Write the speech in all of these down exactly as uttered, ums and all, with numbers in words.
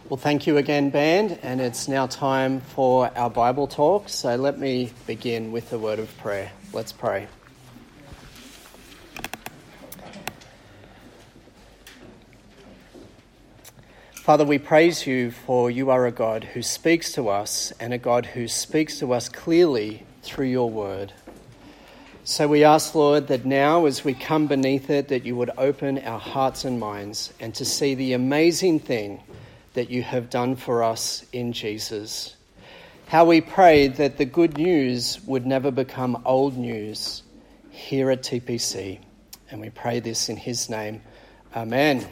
Well, thank you again, band, and it's now time for our Bible talk. So let me begin with a word of prayer. Let's pray. Father, we praise you for you are a God who speaks to us and a God who speaks to us clearly through your word. So we ask, Lord, that now as we come beneath it, that you would open our hearts and minds and to see the amazing thing that you have done for us in Jesus. How we pray that the good news would never become old news here at T P C. And we pray this in his name. Amen.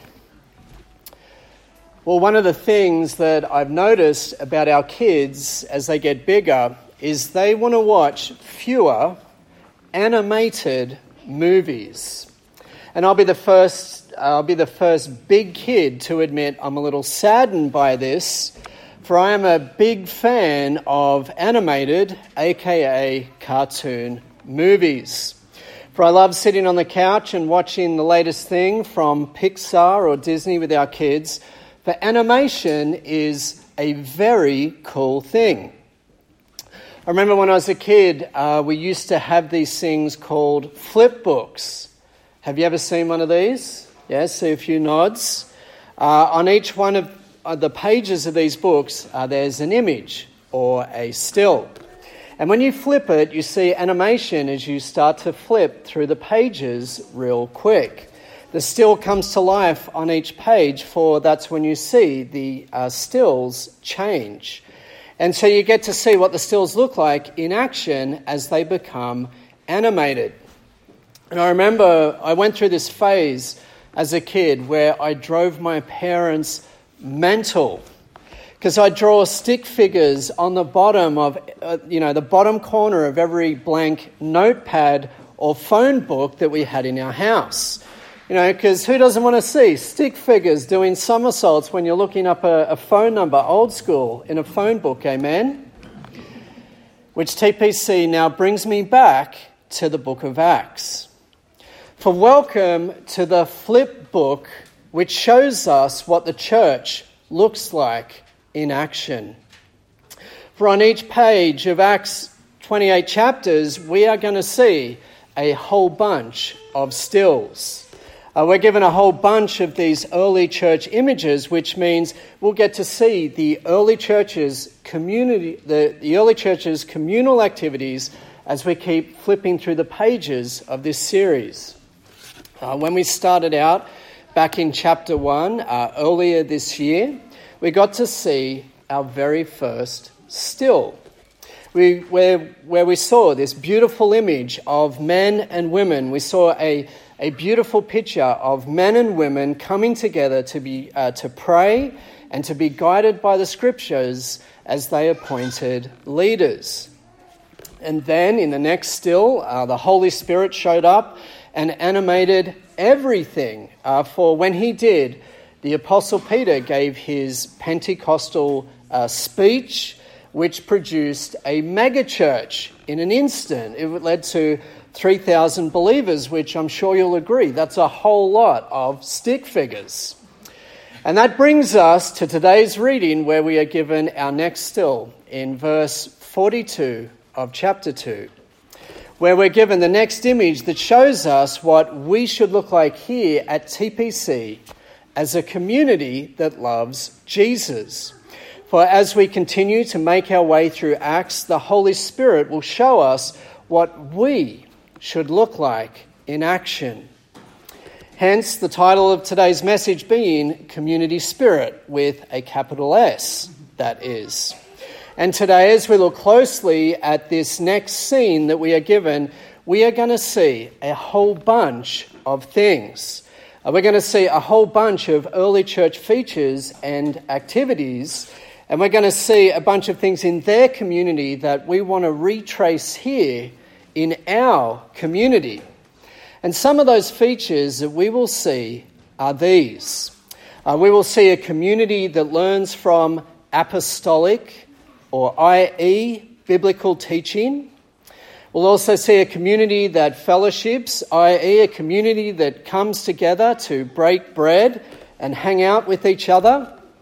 Well, one of the things that I've noticed about our kids as they get bigger is they want to watch fewer animated movies. And I'll be the first I'll be the first big kid to admit I'm a little saddened by this, for I am a big fan of animated, aka cartoon movies. For I love sitting on the couch and watching the latest thing from Pixar or Disney with our kids. For animation is a very cool thing. I remember when I was a kid, uh, we used to have these things called flip books. Have you ever seen one of these? Yes, see a few nods. Uh, on each one of uh, the pages of these books, uh, there's an image or a still. And when you flip it, you see animation as you start to flip through the pages real quick. The still comes to life on each page, for that's when you see the uh, stills change. And so you get to see what the stills look like in action as they become animated. And I remember I went through this phase as a kid where I drove my parents mental because I draw stick figures on the bottom of, uh, you know, the bottom corner of every blank notepad or phone book that we had in our house. You know, because who doesn't want to see stick figures doing somersaults when you're looking up a, a phone number, old school, in a phone book, amen? Which T P C now brings me back to the book of Acts. For welcome to the flip book, which shows us what the church looks like in action. For on each page of Acts twenty-eight chapters, we are going to see a whole bunch of stills. Uh, we're given a whole bunch of these early church images, which means we'll get to see the early church's community, the, the early church's communal activities as we keep flipping through the pages of this series. Uh, when we started out back in chapter one, uh, earlier this year, we got to see our very first still, we, where, where we saw this beautiful image of men and women. We saw a, a beautiful picture of men and women coming together to be uh, to pray and to be guided by the scriptures as they appointed leaders. And then in the next still, uh, the Holy Spirit showed up and animated everything. Uh, for when he did, the Apostle Peter gave his Pentecostal uh, speech, which produced a megachurch in an instant. It led to three thousand believers, which I'm sure you'll agree, that's a whole lot of stick figures. And that brings us to today's reading, where we are given our next still in verse forty-two of chapter two. Where we're given the next image that shows us what we should look like here at T P C as a community that loves Jesus. For as we continue to make our way through Acts, the Holy Spirit will show us what we should look like in action. Hence, the title of today's message being Community Spirit with a capital S, that is. And today, as we look closely at this next scene that we are given, we are going to see a whole bunch of things. Uh, we're going to see a whole bunch of early church features and activities, and we're going to see a bunch of things in their community that we want to retrace here in our community. And some of those features that we will see are these. Uh, we will see a community that learns from apostolic, or that is biblical teaching. We'll also see a community that fellowships, that is a community that comes together to break bread and hang out with each other.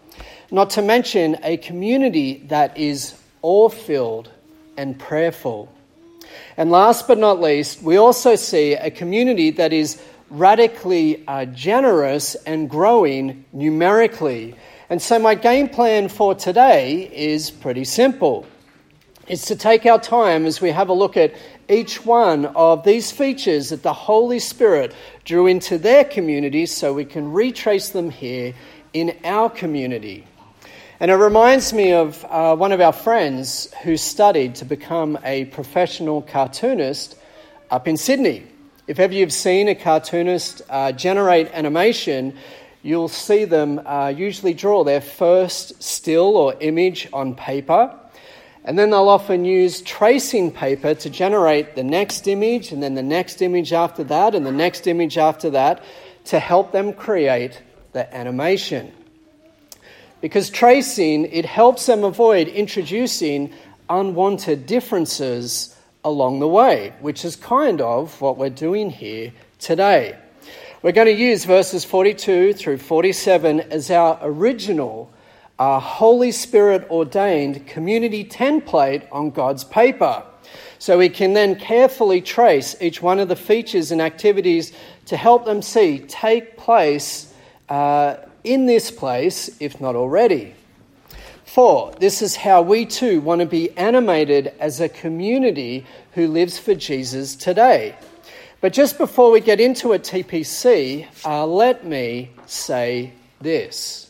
not to mention a community that is awe-filled and prayerful. And last but not least, we also see a community that is radically uh, generous and growing numerically. And so my game plan for today is pretty simple. It's to take our time as we have a look at each one of these features that the Holy Spirit drew into their community so we can retrace them here in our community. And it reminds me of uh, one of our friends who studied to become a professional cartoonist up in Sydney. If ever you've seen a cartoonist uh, generate animation, you'll see them uh, usually draw their first still or image on paper, and then they'll often use tracing paper to generate the next image, and then the next image after that, and the next image after that, to help them create the animation. Because tracing, it helps them avoid introducing unwanted differences along the way, which is kind of what we're doing here today. We're going to use verses forty-two through forty-seven as our original, our Holy Spirit ordained community template on God's paper. So we can then carefully trace each one of the features and activities to help them see take place uh, in this place, if not already. For this is how we too want to be animated as a community who lives for Jesus today. But just before we get into it, T P C, uh, let me say this.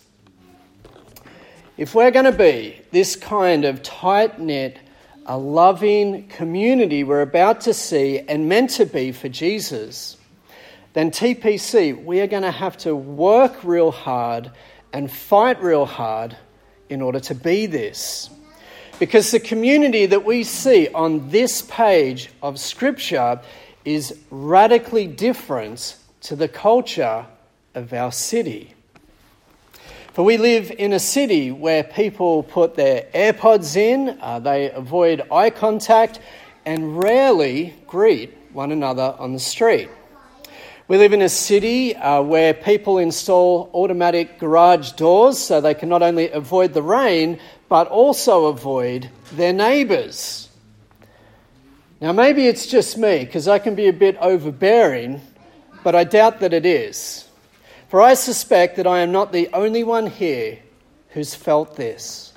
If we're going to be this kind of tight-knit, a loving community we're about to see and meant to be for Jesus, then T P C, we are going to have to work real hard and fight real hard in order to be this. Because the community that we see on this page of Scripture is radically different to the culture of our city. For we live in a city where people put their AirPods in, uh, they avoid eye contact, and rarely greet one another on the street. We live in a city uh, where people install automatic garage doors so they can not only avoid the rain, but also avoid their neighbours. Now, maybe it's just me, because I can be a bit overbearing, but I doubt that it is. For I suspect that I am not the only one here who's felt this.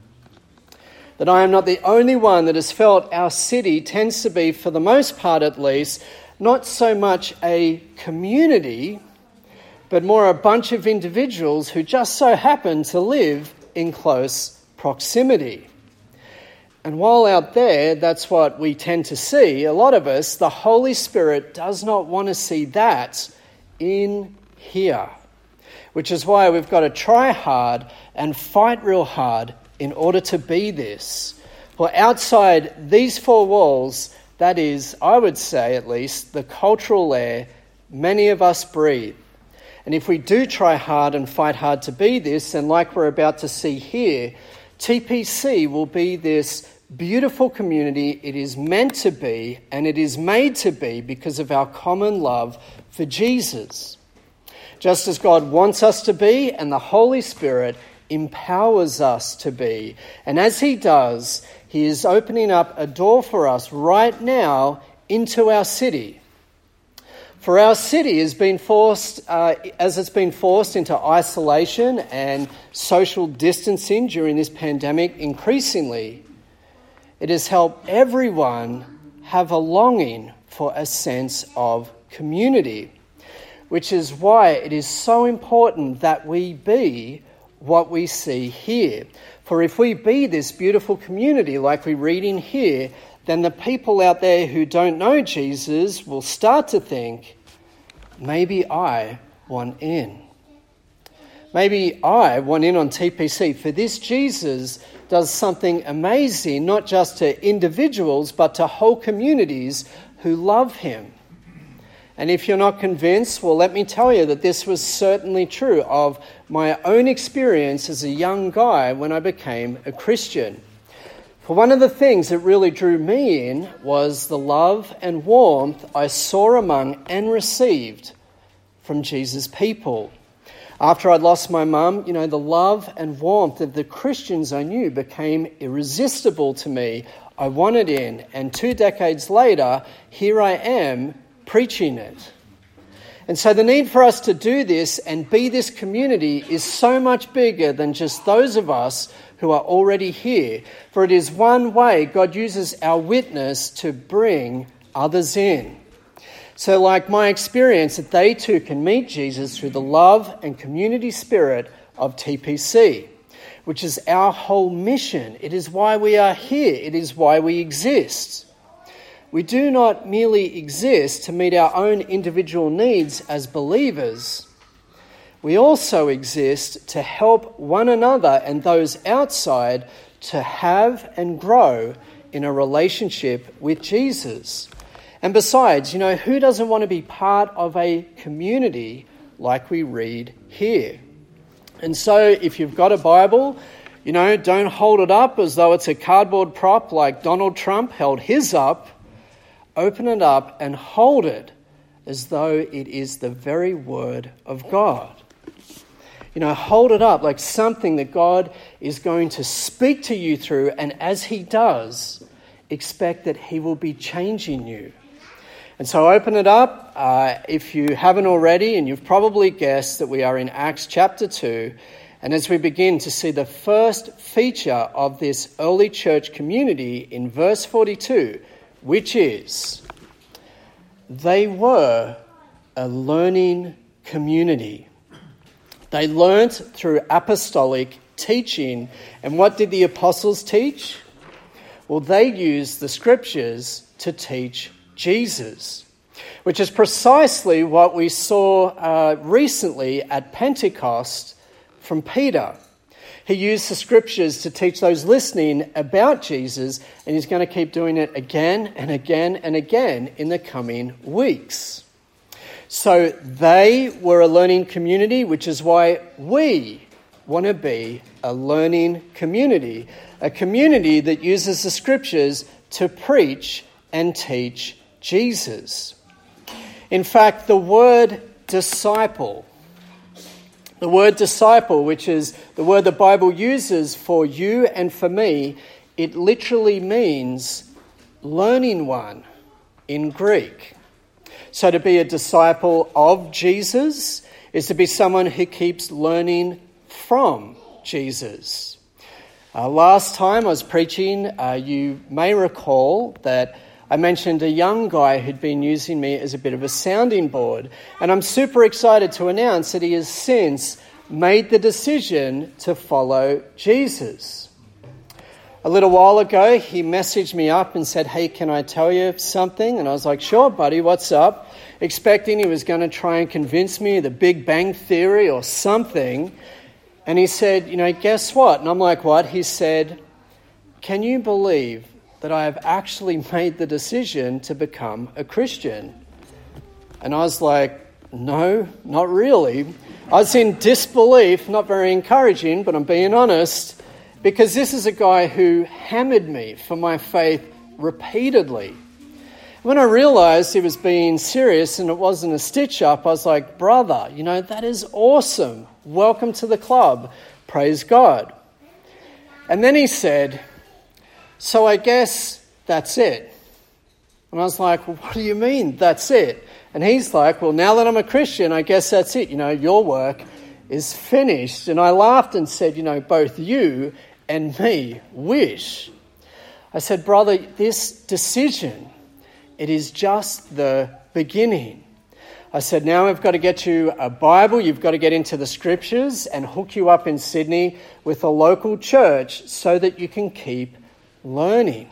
That I am not the only one that has felt our city tends to be, for the most part at least, not so much a community, but more a bunch of individuals who just so happen to live in close proximity. And while out there, that's what we tend to see, a lot of us, the Holy Spirit does not want to see that in here. Which is why we've got to try hard and fight real hard in order to be this. For outside these four walls, that is, I would say at least, the cultural air many of us breathe. And if we do try hard and fight hard to be this, then like we're about to see here, T P C will be this beautiful community it is meant to be, and it is made to be because of our common love for Jesus. Just as God wants us to be, and the Holy Spirit empowers us to be. And as he does, he is opening up a door for us right now into our city. For our city has been forced, uh, as it's been forced into isolation and social distancing during this pandemic increasingly, it has helped everyone have a longing for a sense of community, which is why it is so important that we be what we see here. For if we be this beautiful community like we read in here, then the people out there who don't know Jesus will start to think, maybe I want in. Maybe I want in on T P C, for this Jesus does something amazing, not just to individuals, but to whole communities who love him. And if you're not convinced, well, let me tell you that this was certainly true of my own experience as a young guy when I became a Christian. For one of the things that really drew me in was the love and warmth I saw among and received from Jesus' people. After I'd lost my mum, you know, the love and warmth of the Christians I knew became irresistible to me. I wanted in, and two decades later, here I am preaching it. And so the need for us to do this and be this community is so much bigger than just those of us who are already here. For it is one way God uses our witness to bring others in. So like my experience, that they too can meet Jesus through the love and community spirit of T P C, which is our whole mission. It is why we are here. It is why we exist. We do not merely exist to meet our own individual needs as believers. We also exist to help one another and those outside to have and grow in a relationship with Jesus. And besides, you know, who doesn't want to be part of a community like we read here? And so if you've got a Bible, you know, don't hold it up as though it's a cardboard prop like Donald Trump held his up. Open it up and hold it as though it is the very word of God. You know, hold it up like something that God is going to speak to you through, and as he does, expect that he will be changing you. And so open it up. Uh, if you haven't already, and you've probably guessed that we are in Acts chapter two, and as we begin to see the first feature of this early church community in verse forty-two, which is, they were a learning community. They learnt through apostolic teaching. And what did the apostles teach? Well, they used the scriptures to teach Jesus, which is precisely what we saw uh, recently at Pentecost from Peter. He used the scriptures to teach those listening about Jesus, and he's going to keep doing it again and again and again in the coming weeks. So they were a learning community, which is why we want to be a learning community, a community that uses the scriptures to preach and teach Jesus. In fact, the word disciple, the word disciple, which is the word the Bible uses for you and for me, it literally means learning one in Greek. So to be a disciple of Jesus is to be someone who keeps learning from Jesus. Uh, last time I was preaching, uh, you may recall that I mentioned a young guy who'd been using me as a bit of a sounding board. And I'm super excited to announce that he has since made the decision to follow Jesus. A little while ago, he messaged me up and said, hey, can I tell you something? And I was like, sure, buddy, what's up? Expecting he was going to try and convince me of the Big Bang Theory or something. And he said, you know, guess what? And I'm like, what? He said, can you believe that I have actually made the decision to become a Christian? And I was like, no, not really. I was in disbelief, not very encouraging, but I'm being honest, because this is a guy who hammered me for my faith repeatedly. When I realized he was being serious and it wasn't a stitch-up, I was like, brother, you know, that is awesome. Welcome to the club. Praise God. And then he said, so I guess that's it. And I was like, well, what do you mean that's it? And he's like, well, now that I'm a Christian, I guess that's it. You know, your work is finished. And I laughed and said, you know, both you and me wish. I said, brother, this decision, it is just the beginning. I said, now we've got to get you a Bible. You've got to get into the scriptures and hook you up in Sydney with a local church so that you can keep learning.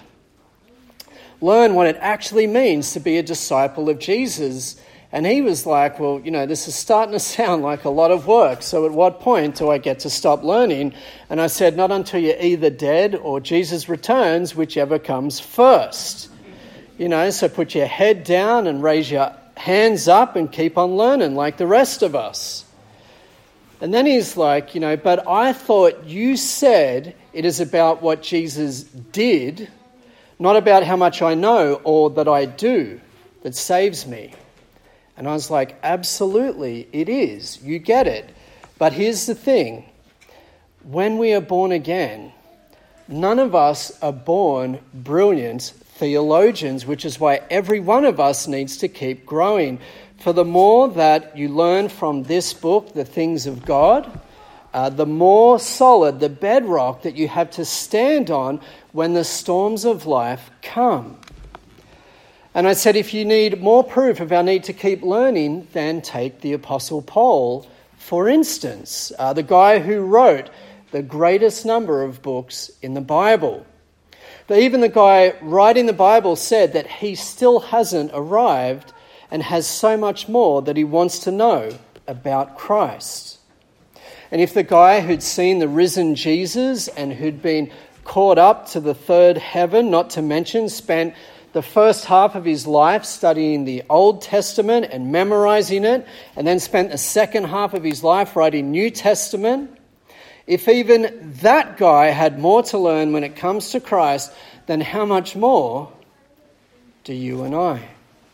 Learn what it actually means to be a disciple of Jesus. And he was like, well, you know, this is starting to sound like a lot of work. So at what point do I get to stop learning? And I said, not until you're either dead or Jesus returns, whichever comes first. You know, so put your head down and raise your hands up and keep on learning like the rest of us. And then he's like, you know, but I thought you said it is about what Jesus did, not about how much I know or that I do that saves me. And I was like, absolutely, it is. You get it. But here's the thing. When we are born again, none of us are born brilliant theologians, which is why every one of us needs to keep growing. For the more that you learn from this book, the things of God, uh, the more solid the bedrock that you have to stand on when the storms of life come. And I said, if you need more proof of our need to keep learning, then take the Apostle Paul, for instance, uh, the guy who wrote the greatest number of books in the Bible. But even the guy writing the Bible said that he still hasn't arrived and has so much more that he wants to know about Christ. And if the guy who'd seen the risen Jesus and who'd been caught up to the third heaven, not to mention spent the first half of his life studying the Old Testament and memorizing it, and then spent the second half of his life writing New Testament, if even that guy had more to learn when it comes to Christ, then how much more do you and I?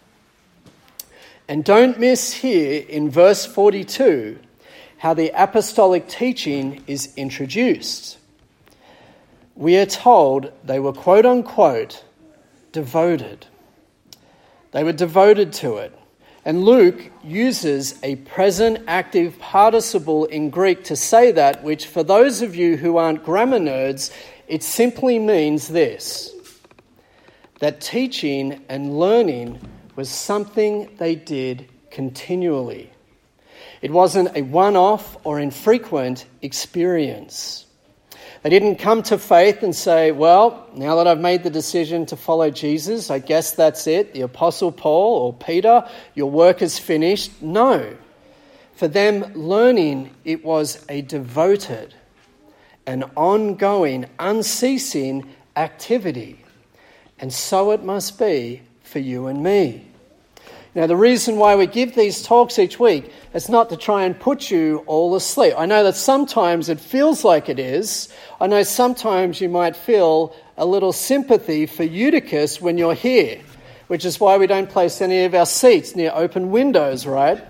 And don't miss here in verse forty-two how the apostolic teaching is introduced. We are told they were, quote unquote, devoted. They were devoted to it. And Luke uses a present active participle in Greek to say that, which for those of you who aren't grammar nerds, it simply means this: that teaching and learning was something they did continually. It wasn't a one-off or infrequent experience. They didn't come to faith and say, well, now that I've made the decision to follow Jesus, I guess that's it. The Apostle Paul or Peter, your work is finished. No. For them, learning, it was a devoted, an ongoing, unceasing activity. And so it must be for you and me. Now, the reason why we give these talks each week is not to try and put you all asleep. I know that sometimes it feels like it is. I know sometimes you might feel a little sympathy for Eutychus when you're here, which is why we don't place any of our seats near open windows, right?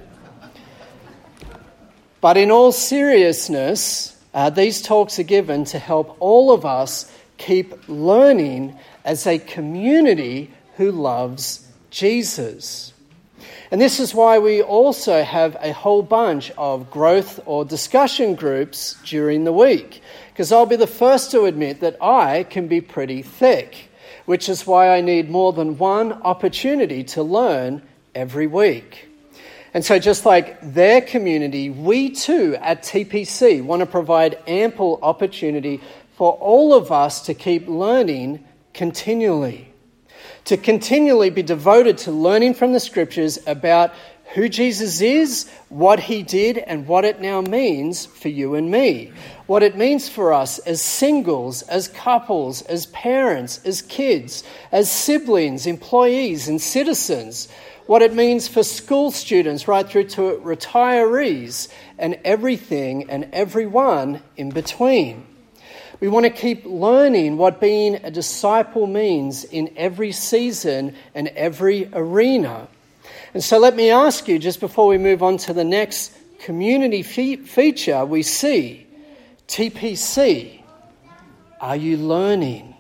But in all seriousness, uh, these talks are given to help all of us keep learning as a community who loves Jesus. And this is why we also have a whole bunch of growth or discussion groups during the week. Because I'll be the first to admit that I can be pretty thick, which is why I need more than one opportunity to learn every week. And so just like their community, we too at T P C want to provide ample opportunity for all of us to keep learning continually. To continually be devoted to learning from the Scriptures about who Jesus is, what he did, and what it now means for you and me. What it means for us as singles, as couples, as parents, as kids, as siblings, employees, and citizens. What it means for school students right through to retirees and everything and everyone in between. We want to keep learning what being a disciple means in every season and every arena. And so let me ask you, just before we move on to the next community fe- feature we see, T P C, are you learning?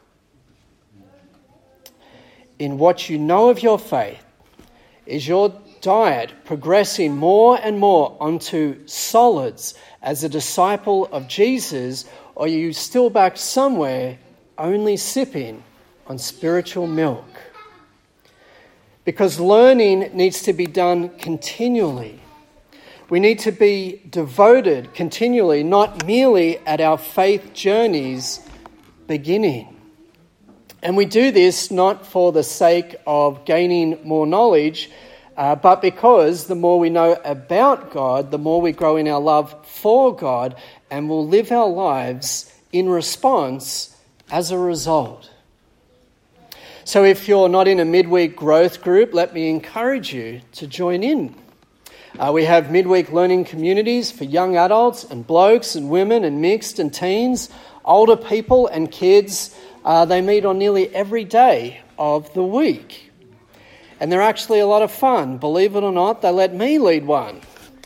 In what you know of your faith, is your diet progressing more and more onto solids as a disciple of Jesus, or are you still back somewhere only sipping on spiritual milk? Because learning needs to be done continually. We need to be devoted continually, not merely at our faith journey's beginning. And we do this not for the sake of gaining more knowledge, uh, but because the more we know about God, the more we grow in our love for God, and will live our lives in response as a result. So if you're not in a midweek growth group, let me encourage you to join in. Uh, we have midweek learning communities for young adults and blokes and women and mixed and teens, older people and kids. Uh, they meet on nearly every day of the week. And they're actually a lot of fun. Believe it or not, they let me lead one.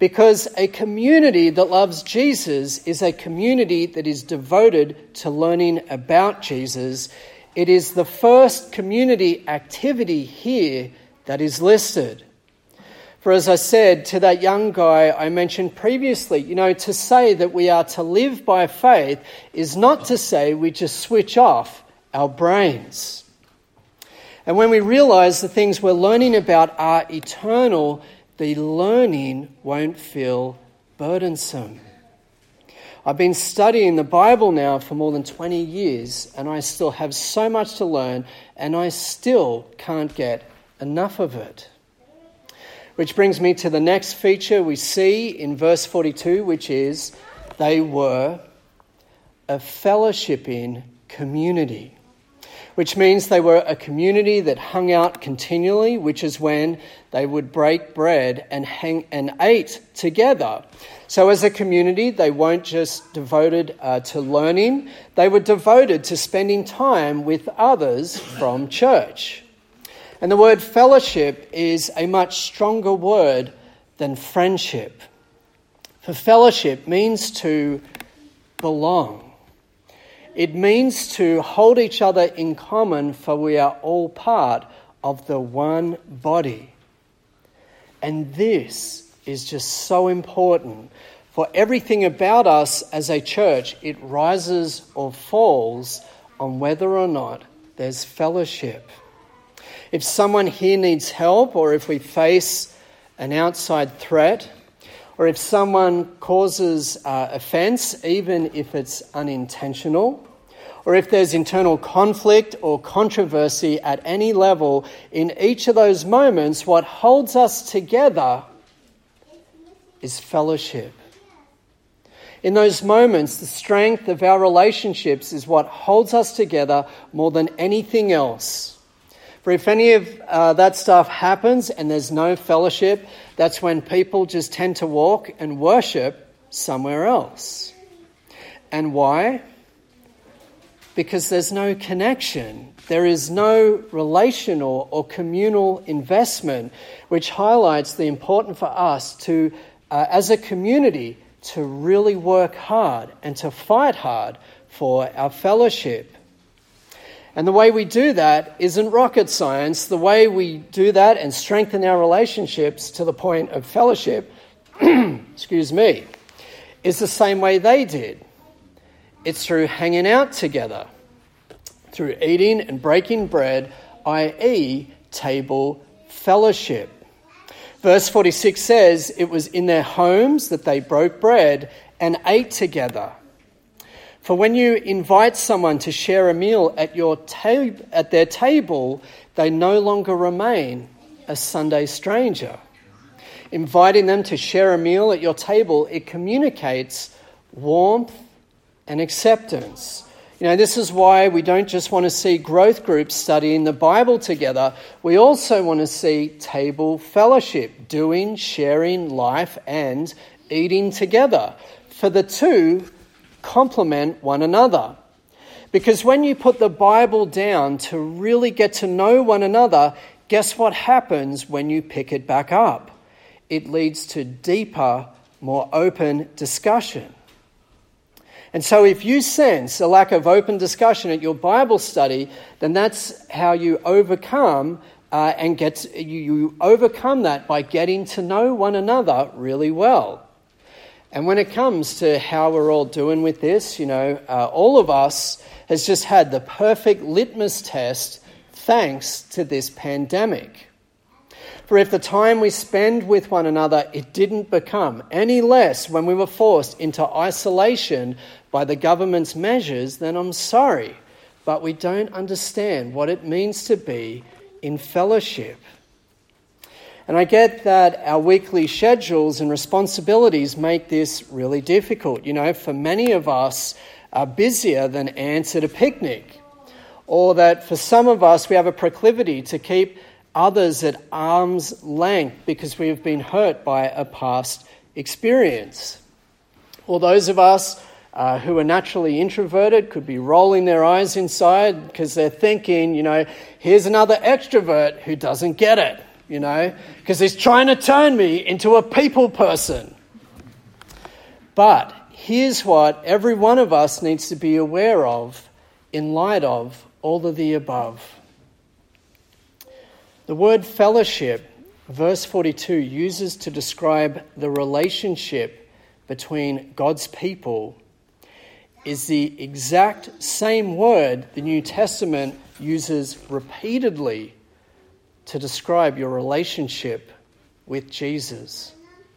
Because a community that loves Jesus is a community that is devoted to learning about Jesus. It is the first community activity here that is listed. For as I said to that young guy I mentioned previously, you know, to say that we are to live by faith is not to say we just switch off our brains. And when we realize the things we're learning about are eternal, the learning won't feel burdensome. I've been studying the Bible now for more than twenty years, and I still have so much to learn, and I still can't get enough of it. Which brings me to the next feature we see in verse forty-two, which is, they were a fellowshipping community. Which means they were a community that hung out continually, which is when they would break bread and hang and ate together. So as a community, they weren't just devoted uh, to learning, they were devoted to spending time with others from church. And the word fellowship is a much stronger word than friendship. For fellowship means to belong. It means to hold each other in common, for we are all part of the one body. And this is just so important. For everything about us as a church, it rises or falls on whether or not there's fellowship. If someone here needs help, or if we face an outside threat, or if someone causes uh, offence, even if it's unintentional, or if there's internal conflict or controversy at any level, in each of those moments, what holds us together is fellowship. In those moments, the strength of our relationships is what holds us together more than anything else. For if any of uh, that stuff happens and there's no fellowship, that's when people just tend to walk and worship somewhere else. And why? Because there's no connection. There is no relational or communal investment, which highlights the importance for us to, uh, as a community, to really work hard and to fight hard for our fellowship. And the way we do that isn't rocket science. The way we do that and strengthen our relationships to the point of fellowship, excuse me, is the same way they did. It's through hanging out together, through eating and breaking bread, that is table fellowship. Verse forty-six says it was in their homes that they broke bread and ate together. For when you invite someone to share a meal at your ta- at their table, they no longer remain a Sunday stranger. Inviting them to share a meal at your table, it communicates warmth and acceptance. You know, this is why we don't just want to see growth groups studying the Bible together. We also want to see table fellowship, doing, sharing life and eating together. For the two complement one another. Because when you put the Bible down to really get to know one another, guess what happens when you pick it back up? It leads to deeper, more open discussion. And so if you sense a lack of open discussion at your Bible study, then that's how you overcome uh, and get you, you overcome that by getting to know one another really well. And when it comes to how we're all doing with this, you know, uh, all of us has just had the perfect litmus test thanks to this pandemic. For if the time we spend with one another, it didn't become any less when we were forced into isolation by the government's measures, then I'm sorry, but we don't understand what it means to be in fellowship. And I get that our weekly schedules and responsibilities make this really difficult. You know, for many of us are busier than ants at a picnic. Or that for some of us we have a proclivity to keep others at arm's length because we have been hurt by a past experience. Or those of us uh, who are naturally introverted could be rolling their eyes inside because they're thinking, you know, here's another extrovert who doesn't get it. You know, because he's trying to turn me into a people person. But here's what every one of us needs to be aware of in light of all of the above. The word fellowship, verse forty-two, uses to describe the relationship between God's people is the exact same word the New Testament uses repeatedly to describe your relationship with Jesus.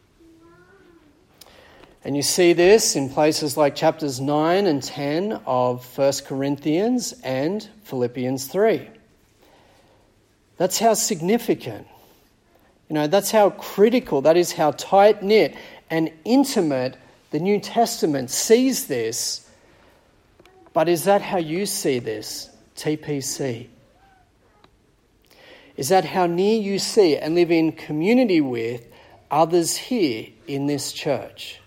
And you see this in places like chapters nine and ten of First Corinthians and Philippians three. That's how significant, you know, that's how critical, that is how tight-knit and intimate the New Testament sees this. But is that how you see this, T P C? Is that how near you see and live in community with others here in this church?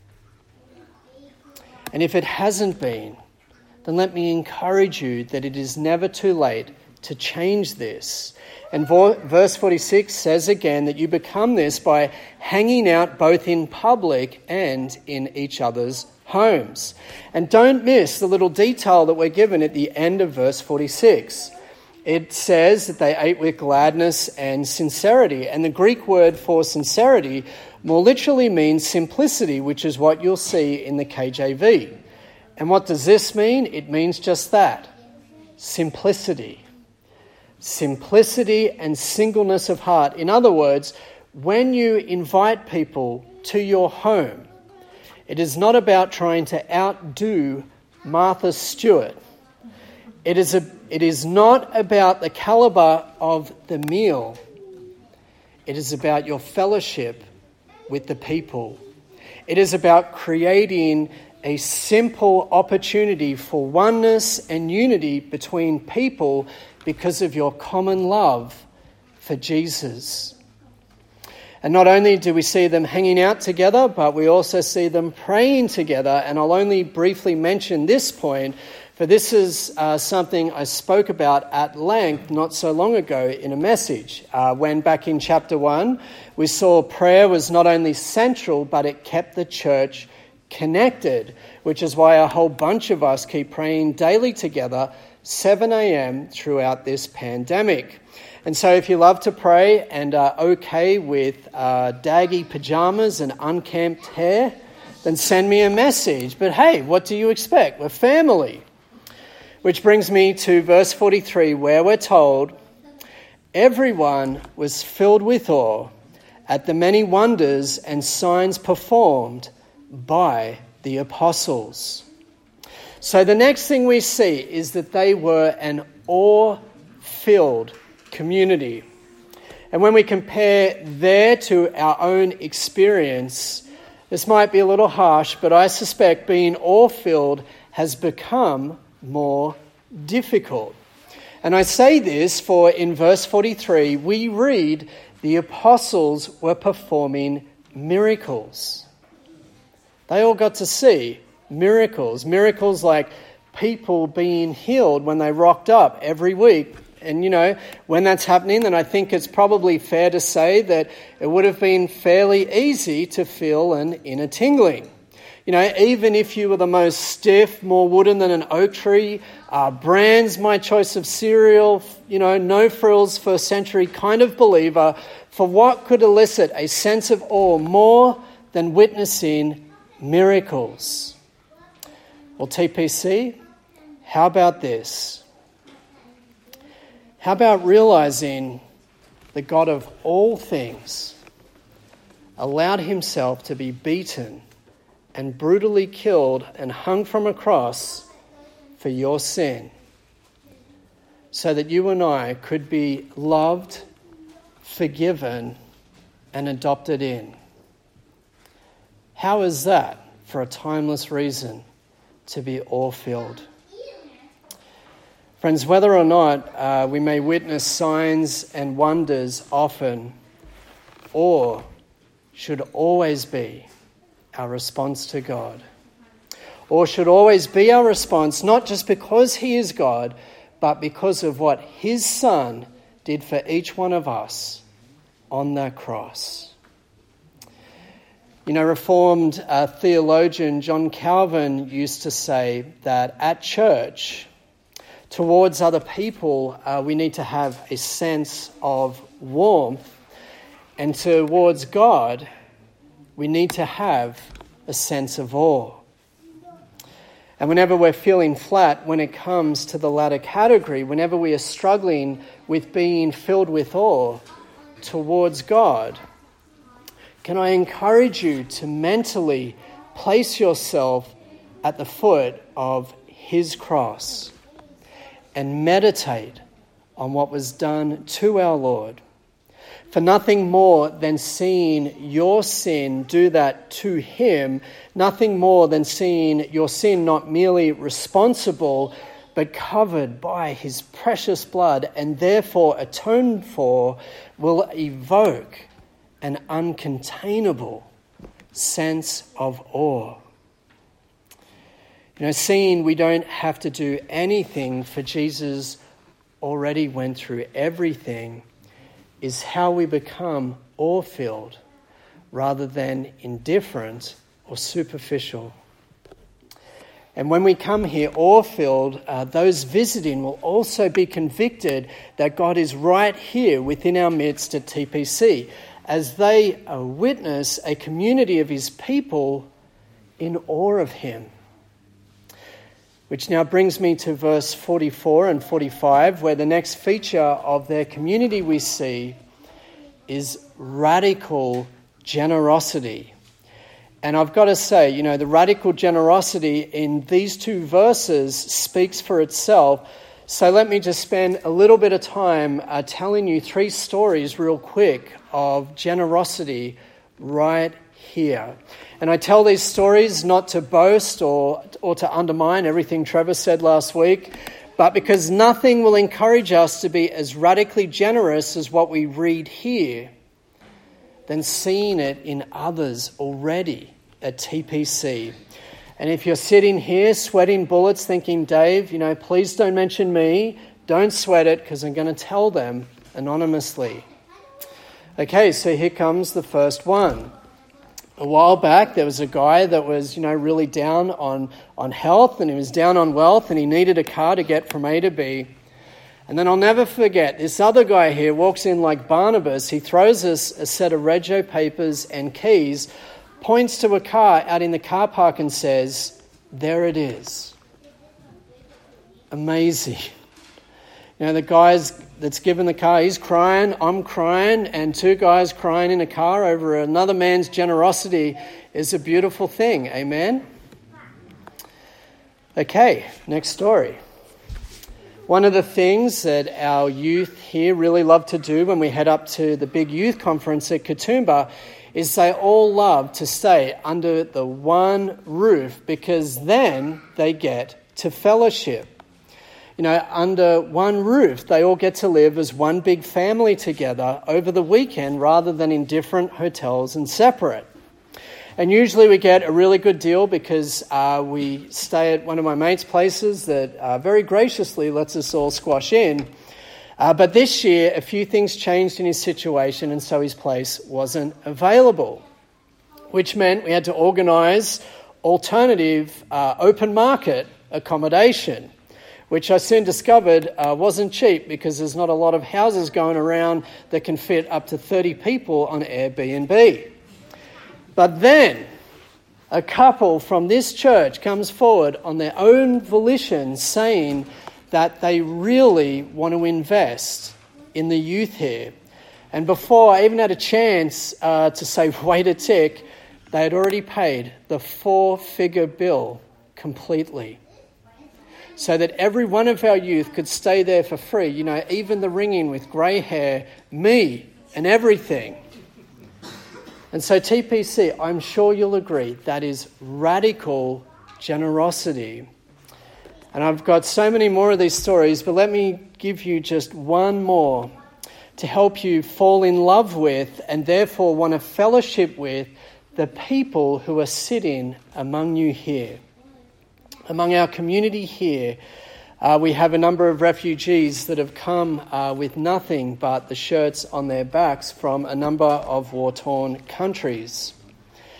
And if it hasn't been, then let me encourage you that it is never too late to change this. And verse forty-six says again that you become this by hanging out both in public and in each other's homes. And don't miss the little detail that we're given at the end of verse forty-six. It says that they ate with gladness and sincerity. And the Greek word for sincerity more literally means simplicity, which is what you'll see in the K J V. And what does this mean? It means just that. Simplicity. Simplicity and singleness of heart. In other words, when you invite people to your home, it is not about trying to outdo Martha Stewart. It is, a, it is not about the caliber of the meal. It is about your fellowship with the people. It is about creating a simple opportunity for oneness and unity between people because of your common love for Jesus. And not only do we see them hanging out together, but we also see them praying together. And I'll only briefly mention this point, for this is uh, something I spoke about at length not so long ago in a message. Uh, when back in chapter one, we saw prayer was not only central, but it kept the church connected, which is why a whole bunch of us keep praying daily together, seven a.m. throughout this pandemic. And so if you love to pray and are okay with uh, daggy pajamas and unkempt hair, then send me a message. But hey, what do you expect? We're family. Which brings me to verse forty-three, where we're told, everyone was filled with awe at the many wonders and signs performed by the apostles. So the next thing we see is that they were an awe-filled community. And when we compare there to our own experience, this might be a little harsh, but I suspect being awe-filled has become more difficult. And I say this for in verse forty-three, we read the apostles were performing miracles. They all got to see miracles. Miracles like people being healed when they rocked up every week. And, you know, when that's happening, then I think it's probably fair to say that it would have been fairly easy to feel an inner tingling. You know, even if you were the most stiff, more wooden than an oak tree, uh, Brand's my choice of cereal, you know, no frills first century kind of believer, for what could elicit a sense of awe more than witnessing miracles? Well, T P C, how about this? How about realizing the God of all things allowed himself to be beaten and brutally killed and hung from a cross for your sin, so that you and I could be loved, forgiven, and adopted in? How is that for a timeless reason to be awe-filled? Friends, whether or not uh, we may witness signs and wonders often, awe should always be our response to God. Awe should always be our response, not just because he is God, but because of what his Son did for each one of us on that cross. You know, Reformed uh, theologian John Calvin used to say that at church, towards other people, uh, we need to have a sense of warmth, and towards God, we need to have a sense of awe. And whenever we're feeling flat when it comes to the latter category, whenever we are struggling with being filled with awe towards God, can I encourage you to mentally place yourself at the foot of his cross and meditate on what was done to our Lord? For nothing more than seeing your sin do that to him, nothing more than seeing your sin not merely responsible, but covered by his precious blood and therefore atoned for, will evoke an uncontainable sense of awe. You know, seeing we don't have to do anything, for Jesus already went through everything, is how we become awe-filled rather than indifferent or superficial. And when we come here awe-filled, uh, those visiting will also be convicted that God is right here within our midst at T P C, as they uh, witness a community of his people in awe of him. Which now brings me to verse forty-four and forty-five, where the next feature of their community we see is radical generosity. And I've got to say, you know, the radical generosity in these two verses speaks for itself. So let me just spend a little bit of time uh, telling you three stories real quick of generosity right here. And I tell these stories not to boast or, or to undermine everything Trevor said last week, but because nothing will encourage us to be as radically generous as what we read here than seeing it in others already at T P C. And if you're sitting here sweating bullets thinking, Dave, you know, please don't mention me, don't sweat it because I'm going to tell them anonymously. Okay, so here comes the first one. A while back, there was a guy that was, you know, really down on, on health, and he was down on wealth, and he needed a car to get from A to B. And then I'll never forget, this other guy here walks in like Barnabas. He throws us a set of rego papers and keys, points to a car out in the car park and says, there it is. Amazing. You know, the guy's that's given the car, he's crying, I'm crying, and two guys crying in a car over another man's generosity is a beautiful thing. Amen? Okay, next story. One of the things that our youth here really love to do when we head up to the big youth conference at Katoomba is they all love to stay under the one roof, because then they get to fellowship. You know, under one roof, they all get to live as one big family together over the weekend rather than in different hotels and separate. And usually we get a really good deal because uh, we stay at one of my mates' places that uh, very graciously lets us all squash in. Uh, but this year, a few things changed in his situation, and so his place wasn't available, which meant we had to organise alternative uh, open market accommodation, which I soon discovered uh, wasn't cheap because there's not a lot of houses going around that can fit up to thirty people on Airbnb. But then a couple from this church comes forward on their own volition saying that they really want to invest in the youth here. And before I even had a chance uh, to say, wait a tick, they had already paid the four-figure bill completely, so that every one of our youth could stay there for free. You know, even the ringing with grey hair, me and everything. And so T P C, I'm sure you'll agree, that is radical generosity. And I've got so many more of these stories, but let me give you just one more to help you fall in love with and therefore want to fellowship with the people who are sitting among you here. Among our community here, uh, we have a number of refugees that have come uh, with nothing but the shirts on their backs from a number of war-torn countries.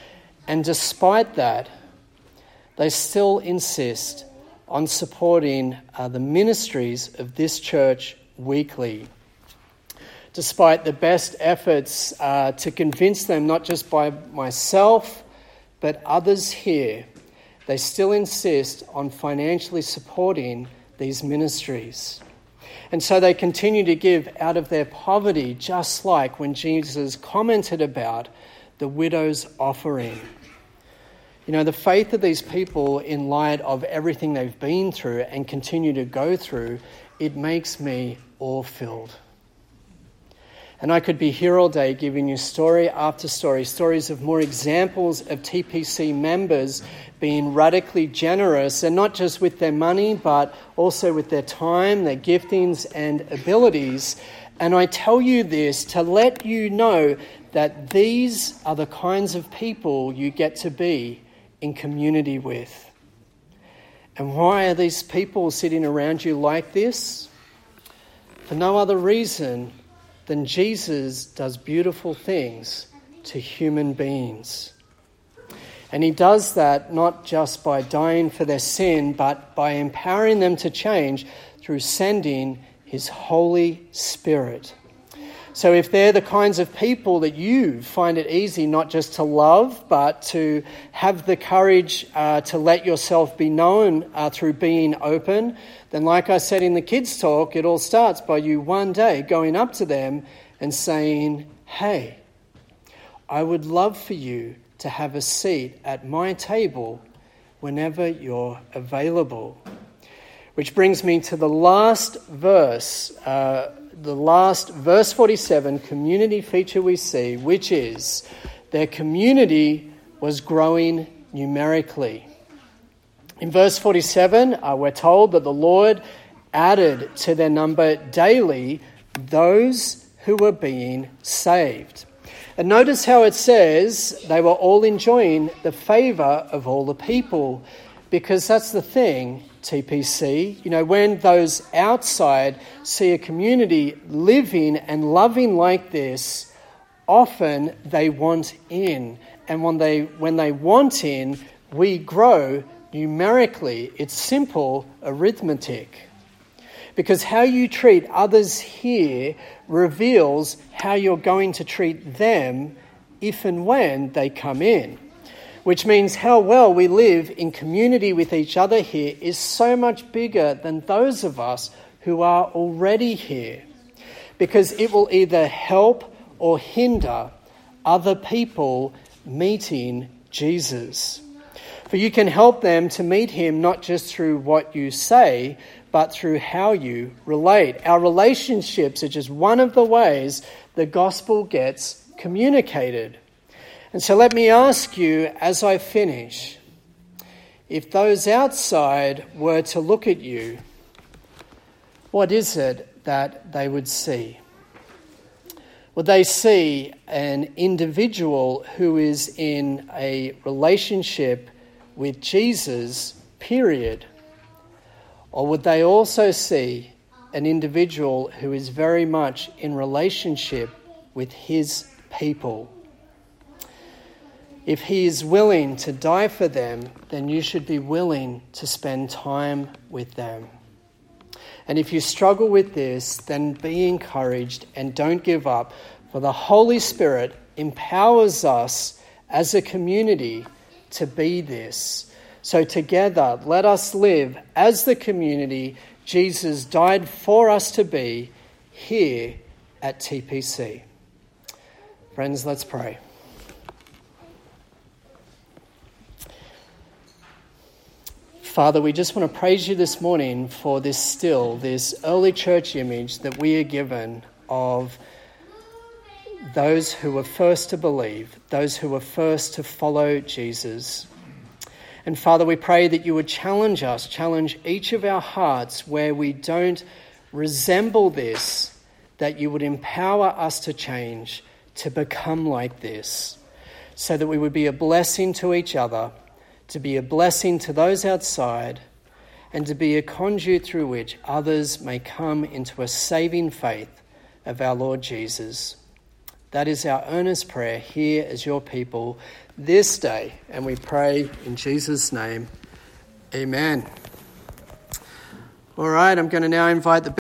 And despite that, they still insist on supporting uh, the ministries of this church weekly. Despite the best efforts uh, to convince them, not just by myself, but others here, they still insist on financially supporting these ministries. And so they continue to give out of their poverty, just like when Jesus commented about the widow's offering. You know, the faith of these people in light of everything they've been through and continue to go through, it makes me awe-filled. And I could be here all day giving you story after story, stories of more examples of T P C members being radically generous, and not just with their money, but also with their time, their giftings and abilities. And I tell you this to let you know that these are the kinds of people you get to be in community with. And why are these people sitting around you like this? For no other reason than Jesus does beautiful things to human beings. And he does that not just by dying for their sin, but by empowering them to change through sending his Holy Spirit. So if they're the kinds of people that you find it easy not just to love, but to have the courage uh, to let yourself be known uh, through being open, then like I said in the kids' talk, it all starts by you one day going up to them and saying, "Hey, I would love for you to have a seat at my table whenever you're available." Which brings me to the last verse, uh, the last verse forty-seven community feature we see, which is their community was growing numerically. In verse forty-seven, uh, we're told that the Lord added to their number daily those who were being saved. And notice how it says they were all enjoying the favour of all the people, because that's the thing, T P C. You know, when those outside see a community living and loving like this, often they want in. And when they when they want in, we grow numerically. It's simple arithmetic. Because how you treat others here reveals how you're going to treat them if and when they come in. Which means how well we live in community with each other here is so much bigger than those of us who are already here. Because it will either help or hinder other people meeting Jesus. For you can help them to meet him not just through what you say, but through how you relate. Our relationships are just one of the ways the gospel gets communicated. And so let me ask you as I finish, if those outside were to look at you, what is it that they would see? Would they see an individual who is in a relationship with Jesus, period? Or would they also see an individual who is very much in relationship with his people? If he is willing to die for them, then you should be willing to spend time with them. And if you struggle with this, then be encouraged and don't give up, for the Holy Spirit empowers us as a community to be this. So together, let us live as the community Jesus died for us to be here at T P C. Friends, let's pray. Father, we just want to praise you this morning for this still, this early church image that we are given of those who were first to believe, those who were first to follow Jesus. And Father, we pray that you would challenge us, challenge each of our hearts where we don't resemble this, that you would empower us to change, to become like this, so that we would be a blessing to each other, to be a blessing to those outside, and to be a conduit through which others may come into a saving faith of our Lord Jesus. That is our earnest prayer here as your people this day. And we pray in Jesus' name. Amen. All right, I'm going to now invite the